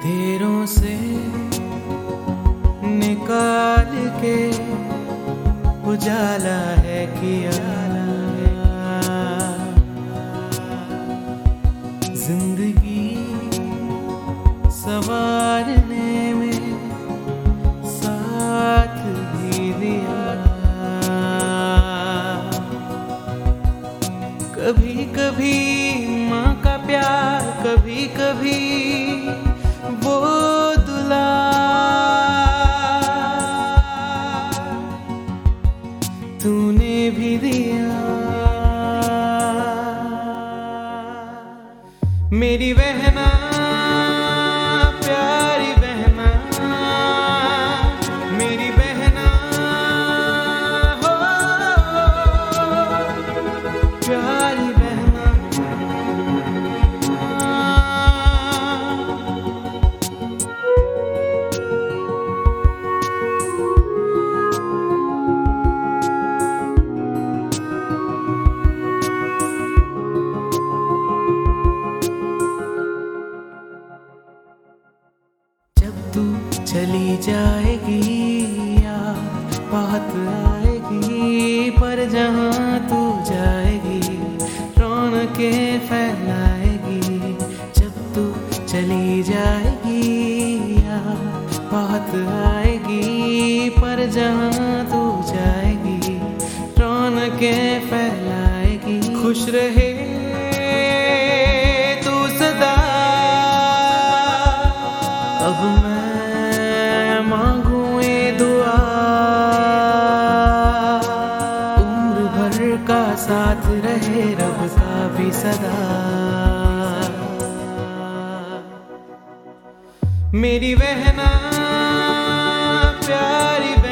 अंधेरों से निकाल के उजाला है किया, जिंदगी संवारने में साथ भी दिया। कभी कभी माँ का प्यार, कभी कभी वो दुलार, तूने भी दिया। मेरी बहना, प्यारी बहना, मेरी बहना हो, प्यारी बहना। तू चली जाएगी याद बहुत आएगी, पर जहाँ तू जाएगी रौनकें फैलाएगी। जब तू चली जाएगी याद बहुत आएगी, पर जहाँ तू जाएगी रौनकें फैलाएगी। खुश रहे तू सदा, अब मैं मांगूं ये दुआ, उम्र भर का साथ रहे रब का भी सदा। मेरी बहना, प्यारी